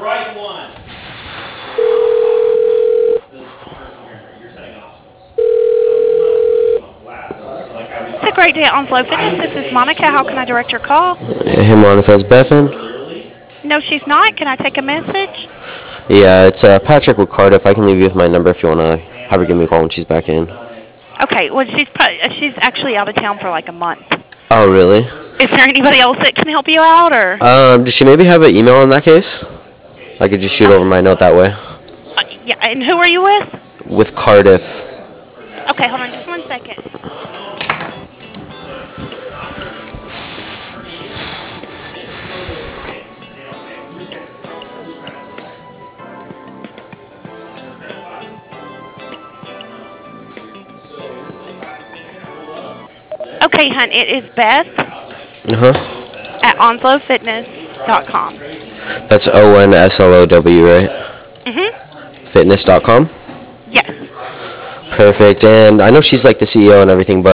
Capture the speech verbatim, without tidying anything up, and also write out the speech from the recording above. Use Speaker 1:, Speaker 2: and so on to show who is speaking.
Speaker 1: right one. This person here, you're setting obstacles.
Speaker 2: It's a great day at Onslow Fitness. This is Monica. How can I direct your call?
Speaker 3: Hey, Monica, it's Bethan.
Speaker 2: No, she's not. Can I take a message?
Speaker 3: Yeah, it's uh, Patrick with Cardiff. I can leave you with my number if you want to have her give me a call when she's back in.
Speaker 2: Okay. Well, she's pro- she's actually out of town for like a month.
Speaker 3: Oh, really?
Speaker 2: Is there anybody else that can help you out, or?
Speaker 3: Um, does she maybe have an email in that case? I could just shoot over my note that way.
Speaker 2: Uh, yeah. And who are you with?
Speaker 3: With Cardiff.
Speaker 2: Okay. Hold on, just one second. Okay, hon. It is Beth
Speaker 3: Uh huh.
Speaker 2: at onslow fitness dot com.
Speaker 3: That's O N S L O W, right?
Speaker 2: Mhm.
Speaker 3: Fitness dot com?
Speaker 2: Yes.
Speaker 3: Perfect. And I know she's like the C E O and everything, but